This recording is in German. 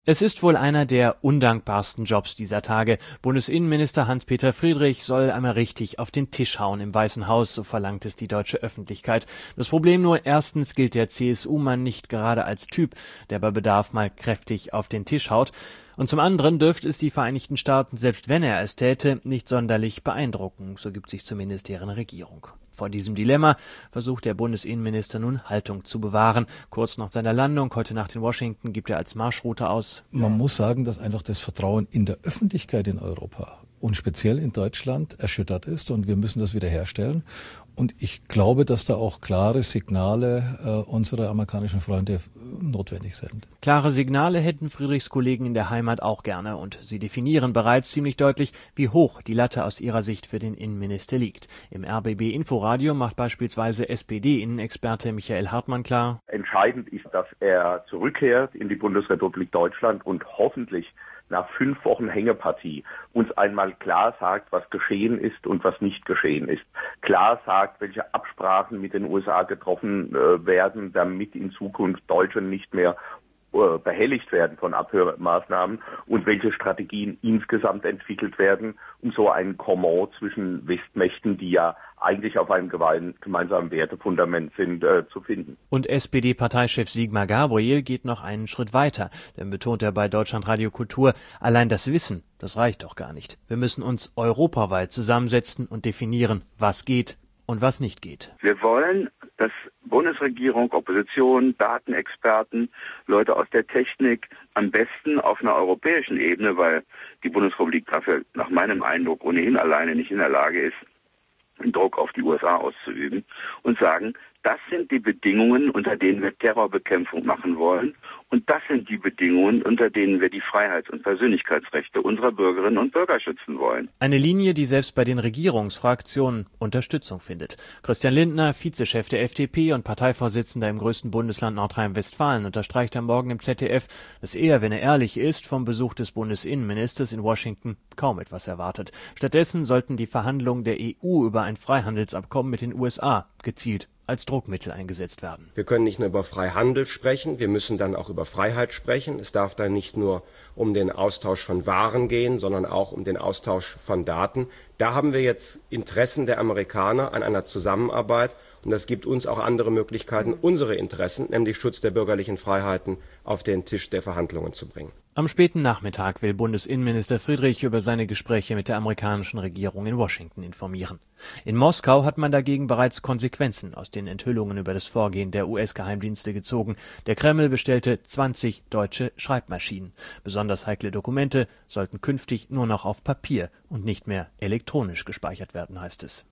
Es ist wohl einer der undankbarsten Jobs dieser Tage. Bundesinnenminister Hans-Peter Friedrich soll einmal richtig auf den Tisch hauen im Weißen Haus, so verlangt es die deutsche Öffentlichkeit. Das Problem nur, erstens gilt der CSU-Mann nicht gerade als Typ, der bei Bedarf mal kräftig auf den Tisch haut. Und zum anderen dürfte es die Vereinigten Staaten, selbst wenn er es täte, nicht sonderlich beeindrucken, so gibt sich zumindest deren Regierung. Vor diesem Dilemma versucht der Bundesinnenminister nun Haltung zu bewahren. Kurz nach seiner Landung heute Nacht in Washington gibt er als Marschroute aus: Man muss sagen, dass einfach das Vertrauen in der Öffentlichkeit in Europa und speziell in Deutschland erschüttert ist und wir müssen das wiederherstellen. Und ich glaube, dass da auch klare Signale unserer amerikanischen Freunde notwendig sind. Klare Signale hätten Friedrichs Kollegen in der Heimat auch gerne und sie definieren bereits ziemlich deutlich, wie hoch die Latte aus ihrer Sicht für den Innenminister liegt. Im RBB Inforadio macht beispielsweise SPD-Innenexperte Michael Hartmann klar: Entscheidend ist, dass er zurückkehrt in die Bundesrepublik Deutschland und hoffentlich nach 5 Wochen Hängepartie uns einmal klar sagt, was geschehen ist und was nicht geschehen ist. Klar sagt, welche Absprachen mit den USA getroffen werden, damit in Zukunft Deutsche nicht mehr behelligt werden von Abhörmaßnahmen und welche Strategien insgesamt entwickelt werden, um so einen Kommun zwischen Westmächten, die ja eigentlich auf einem gemeinsamen Wertefundament sind, zu finden. Und SPD-Parteichef Sigmar Gabriel geht noch einen Schritt weiter, denn betont er bei Deutschlandradio Kultur, allein das Wissen, das reicht doch gar nicht. Wir müssen uns europaweit zusammensetzen und definieren, was geht und was nicht geht. Wir wollen, dass Bundesregierung, Opposition, Datenexperten, Leute aus der Technik am besten auf einer europäischen Ebene, weil die Bundesrepublik dafür nach meinem Eindruck ohnehin alleine nicht in der Lage ist, Druck auf die USA auszuüben, und sagen, das sind die Bedingungen, unter denen wir Terrorbekämpfung machen wollen, und das sind die Bedingungen, unter denen wir die Freiheits- und Persönlichkeitsrechte unserer Bürgerinnen und Bürger schützen wollen. Eine Linie, die selbst bei den Regierungsfraktionen Unterstützung findet. Christian Lindner, Vizechef der FDP und Parteivorsitzender im größten Bundesland Nordrhein-Westfalen, unterstreicht am Morgen im ZDF, dass er, wenn er ehrlich ist, vom Besuch des Bundesinnenministers in Washington kaum etwas erwartet. Stattdessen sollten die Verhandlungen der EU über ein Freihandelsabkommen mit den USA gezielt als Druckmittel eingesetzt werden. Wir können nicht nur über Freihandel sprechen, wir müssen dann auch über Freiheit sprechen. Es darf dann nicht nur um den Austausch von Waren gehen, sondern auch um den Austausch von Daten. Da haben wir jetzt Interessen der Amerikaner an einer Zusammenarbeit, und das gibt uns auch andere Möglichkeiten, unsere Interessen, nämlich Schutz der bürgerlichen Freiheiten, auf den Tisch der Verhandlungen zu bringen. Am späten Nachmittag will Bundesinnenminister Friedrich über seine Gespräche mit der amerikanischen Regierung in Washington informieren. In Moskau hat man dagegen bereits Konsequenzen aus den Enthüllungen über das Vorgehen der US-Geheimdienste gezogen. Der Kreml bestellte 20 deutsche Schreibmaschinen. Besonders heikle Dokumente sollten künftig nur noch auf Papier und nicht mehr elektronisch gespeichert werden, heißt es.